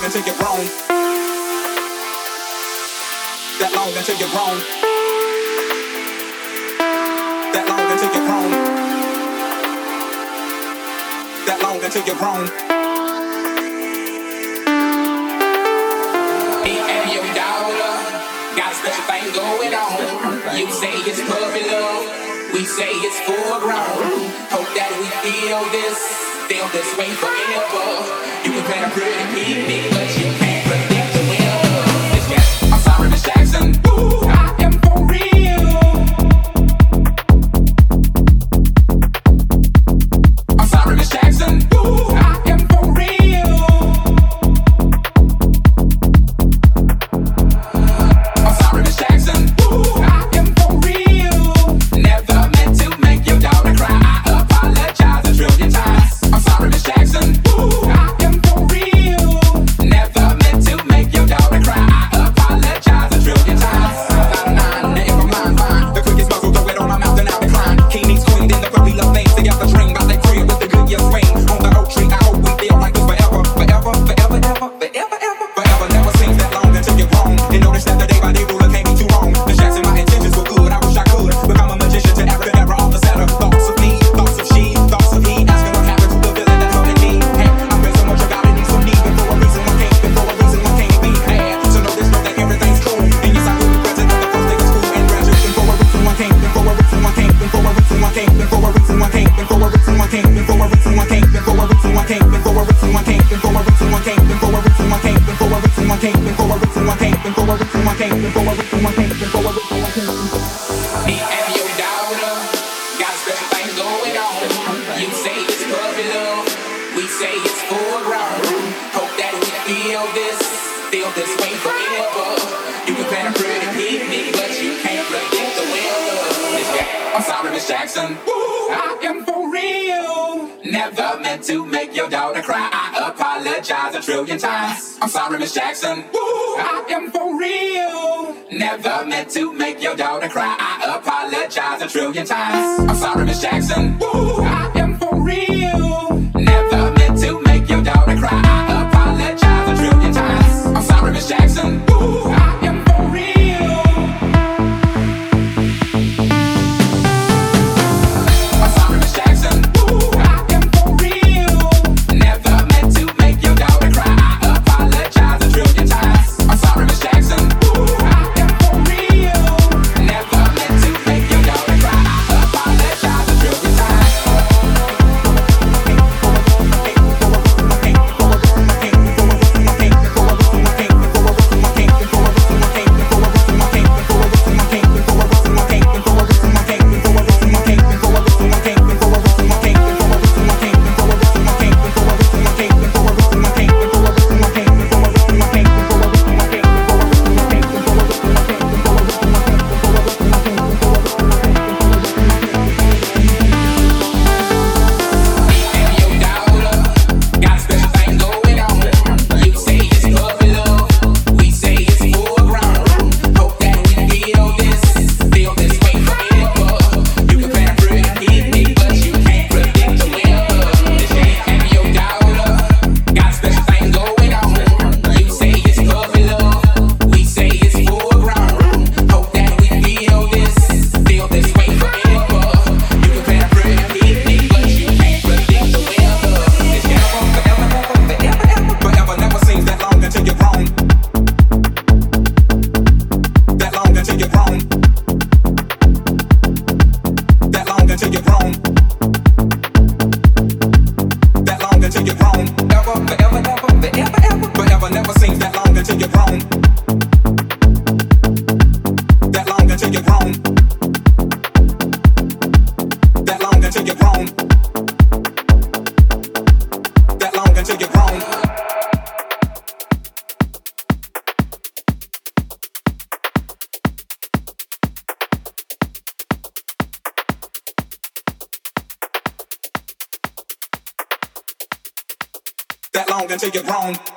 until you're grown. That long until you're grown. That long until you're grown. That long until you're grown. Me and your daughter got a special thing going on. You say it's puppy love, we say it's full grown. Hope that we feel this way forever. You can plan a pretty picnic, but you can't predict the weather. I'm sorry, Miss Jackson. Ooh, I am for real. I'm sorry, Miss Jackson. Ooh, I am for real. I'm sorry, Miss Jackson. Ooh, I am for real. Never meant to make your daughter cry. I apologize a trillion times. I'm sorry, Miss Jackson. Ooh, I am for real. Never meant to make your daughter cry. I apologize a trillion times. If I'm lying, fine. The quickest muzzle, throw it on my mouth and I'll decline. King meets queen, then the puppy love names. They got the dream about that crib with the good year swing. On the oak tree, I hope we feel like this forever. Forever, forever, ever, forever, ever. Forever never seems that long until you're grown. And notice that the day by day ruler can't be too wrong. Miss Jackson, my intentions were good. I wish I could become a magician to African era off the setter. Thoughts of me, thoughts of she, thoughts of he. Asking what happened to the villain that hurt me. Hey, I pray so much I gotta need some need. And for a reason one can't, and for a reason one can't be had. So know this, know that everything's cool. And yes, I will be present at the first day of school and graduate. And for a reason one can't, and for a reason one can't, and for a reason one can't, and for a reason one can't, and for a reason one can't, and for a reason one can't, and for a reason one can't, and for a reason one can't, and for a reason one can't, and for a reason one can't, and for a reason one can't, and for a reason one can't, and for a reason one can't, and for a reason one can't, and for a reason one can't. Me and your daughter got a special thing going on. You say it's puppy love, we say it's full grown. Hope that we feel this way forever. You can plan a pretty picnic, but you can't predict the weather. I'm sorry, Miss Jackson. Ooh, I am for real. Never meant to make your daughter cry. I apologize a trillion times. I'm sorry, Miss Jackson. Ooh, I am for real. Never meant to make your daughter cry. I apologize a trillion times. I'm sorry, Miss Jackson. Ooh, I am for real. Never meant to make your daughter cry. I apologize a trillion times. I'm sorry, Miss Jackson. Ooh, I am for real. I'm sorry, Miss Jackson. Ooh, I am for real. Never meant to make your daughter cry. I apologize a trillion times. I'm sorry, Miss Jackson. Ooh, I am for real. Never meant to make your daughter cry. I apologize a trillion times. That long until you're grown.